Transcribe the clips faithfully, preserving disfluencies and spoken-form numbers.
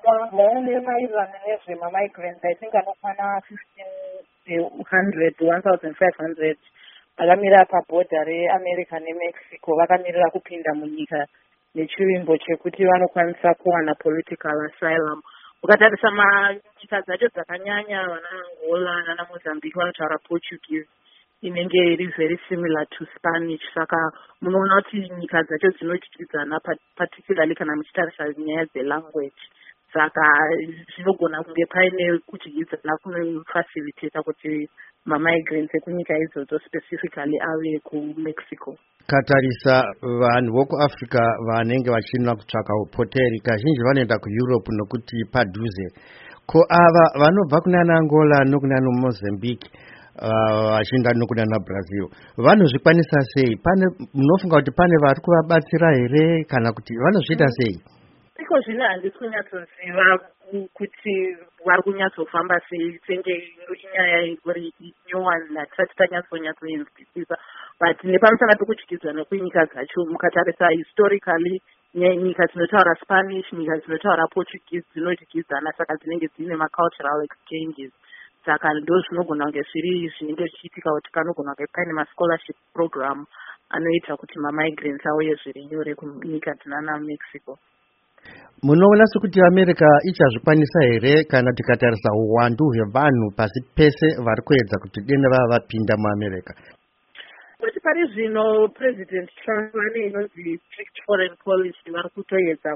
maonero maererano nezvemamigrants I think anokwana fifteen hundred one thousand five hundred vakamira pabhodha reamerica nemexico vakamirira kupinda munyika nechivimbo chekuti vanokwanisa kuwana political asylum. Ukatarisa nyika dzacho dzakanyanya vana Angola nana Mozambique vanotaura Portuguese inenge iri very similar to Spanish, saka munoona kuti nyika dzacho dzinodyidzana particularly kana muchitarisa nyaya dzelanguage, saka zvinogona kunge paine kudyidzana kunofacilitata kuti mamigrants ekunyika idzodzo specifically ave kuMexico. Katarisa vanhu vokuAfrica vanenge vachida kutsvaka upoteri kazhinji vanoenda kuEurope nokuti padhuze. Ko ava vanobva kunana Angola nokunana Mozambique vachienda uh, nokunana Brazil vanozvikwanisa sei? Pane munofunga kuti pane vari kuvabatsira here kana kuti vanozviita sei? Iko zvino handisi kunyatsoziva kuti vari kunyatsofamba sei senge inyaya iri nyowani hatisati tanyatsonyatsoinzwisisa, but nepamusana pekudyidzana kwenyika dzacho mukatarisa historically nyika dzinotaura Spanish nyika dzinotaura Portuguese dzinodyidzana, saka dzinenge dzine macultural exchanges, saka ndo zvinogona kunge zviri zvinenge zvichiitika kuti kanogona kunge paine mascholarship program anoita kuti mamigrants auye zviri nyore kunyika dzinana Mexico. Munoona sekuti America ichazvikwanisa here kana tikatarisa uwandu hwevanhu pasi pese vari kuedza kuti dende vava vapinda muAmerica? Kuti pari zvino President Trump vane inonzi strict foreign policy, vari kutoedza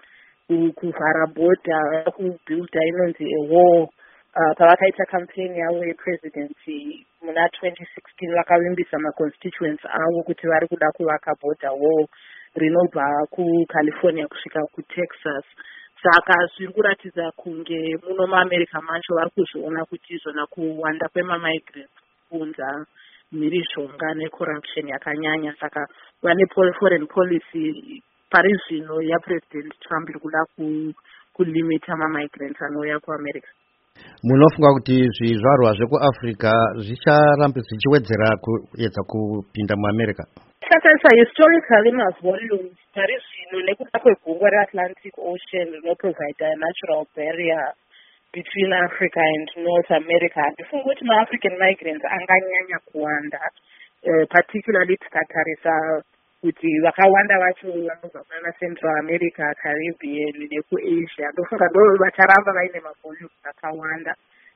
kuvhara bhodha, vari kubuilda inonzi a wall. Pavakaita campaign yavo yepresidency muna twenty sixteen vakavimbisa maconstituents avo kuti vari kuda kuvaka bhodha wall rinobva kuCalifornia kusvika kuTexas. Saka zviri kuratidza kunge muno muAmerica macho vari kuzviona kuti izvona kuwanda kwemamigrants kuunza mhirizhonga necorruption yakanyanya, saka vane foreign policy pari zvino yaPresident Trump iri kuda kulimita mamigrants anouya kuAmerica. Munofunga kuti zvizvarwa zvekuAfrica zvicharambe zvichiwedzera kuedza kupinda muAmerica? Takatarisa historically mavolumes pari zvino nekuda kwegungwa reAtlantic Ocean rinoprovide a natural barrier between Africa and North America. Ndifunga kuti maAfrican migrants anganyanya kuwanda, uh, particularly tikatarisa kuti vakawanda vacho vanobva kuna Central America, Caribbean nekuAsia. Ndofunga ndo vacharamba vaine mavolumes akawanda.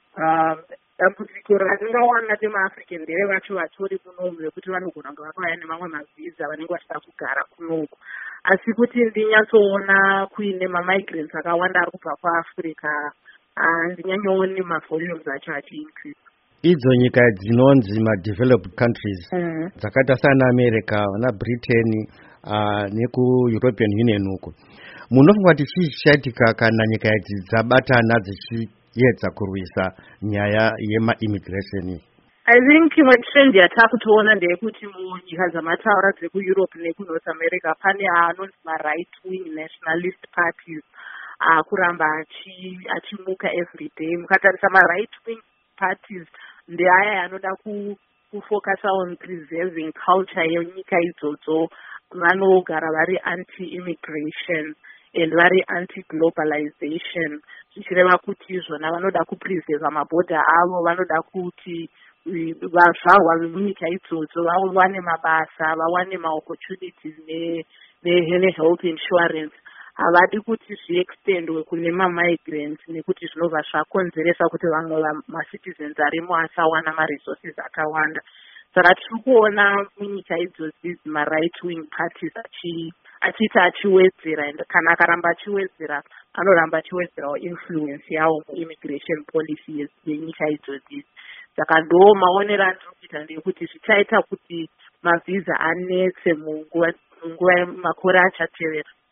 Dambudziko ratingawana temaAfrican ndere vacho vatori kunoku vekuti vanogona kunge vakauya nemamwe mavhiza vanenge vachida kugara kunoku, asi kuti ndinyatsoona kuine mamigrants akawanda ari kubva kuAfrica handinyanyooni mavolumes acho achiincrease. Idzo nyika dzinonzi ma-developed countries mm. dzakaita sana America na Britain uh, neku-European Union uko, munofunga kuti chii chichaitika kana nyika idzi dzabatana dzichiedza kurwisa nyaya yema-immigration? I think imwe trend yatakutoona ndeyekuti munyika dzamataura dzekuEurope nekuNorth America pane anonzi ma-right wing nationalist parties akuramba achimuka every day. Mukatarisa ma-right wing parties ndeaya anoda kufocus on preserving culture yenyika idzodzo, vanogara vari anti-immigration and vari anti-globalization, zvichireva kuti izvona vanoda kupreserva mabhodha avo, vanoda kuti vazvarwa vemunyika idzodzo vawane mabasa, vawane maopportunities nehealth insurance. Havadi kuti zviextendwe kune mamigrants nekuti zvinobva zvakonzeresa kuti vamwe macitizens arimo asawana maresources akawanda. Saka tiri kuona munyika idzodzi ma-right wing parties achiita achiwedzera, and kana akaramba achiwedzera anoramba achiwedzerawo influence yawo muimmigration policy yenyika idzodzi. Saka ndo maonero andiri kuita ndeyekuti zvichaita kuti mavhiza anetse munguva makore achatevera.